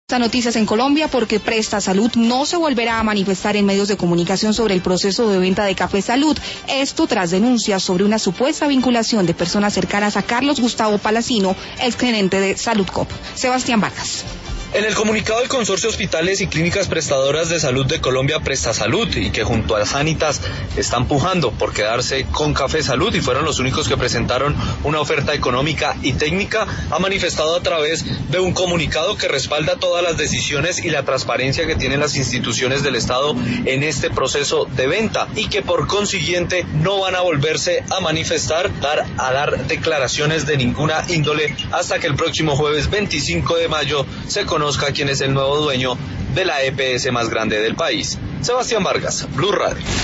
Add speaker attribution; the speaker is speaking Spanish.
Speaker 1: Estas noticias en Colombia porque Presta Salud no se volverá a manifestar en medios de comunicación sobre el proceso de venta de Café Salud. Esto tras denuncias sobre una supuesta vinculación de personas cercanas a Carlos Gustavo Palacino, exgerente de Saludcop. Sebastián Vargas.
Speaker 2: En el comunicado del Consorcio Hospitales y Clínicas Prestadoras de Salud de Colombia, Presta Salud, y que junto a Sanitas están pujando por quedarse con Café Salud y fueron los únicos que presentaron una oferta económica y técnica, ha manifestado a través de un comunicado que respalda todas las decisiones y la transparencia que tienen las instituciones del Estado en este proceso de venta y que por consiguiente no van a volverse a manifestar, a dar declaraciones de ninguna índole hasta que el próximo jueves 25 de mayo se conozca quién es el nuevo dueño de la EPS más grande del país. Sebastián Vargas, Blue Radio.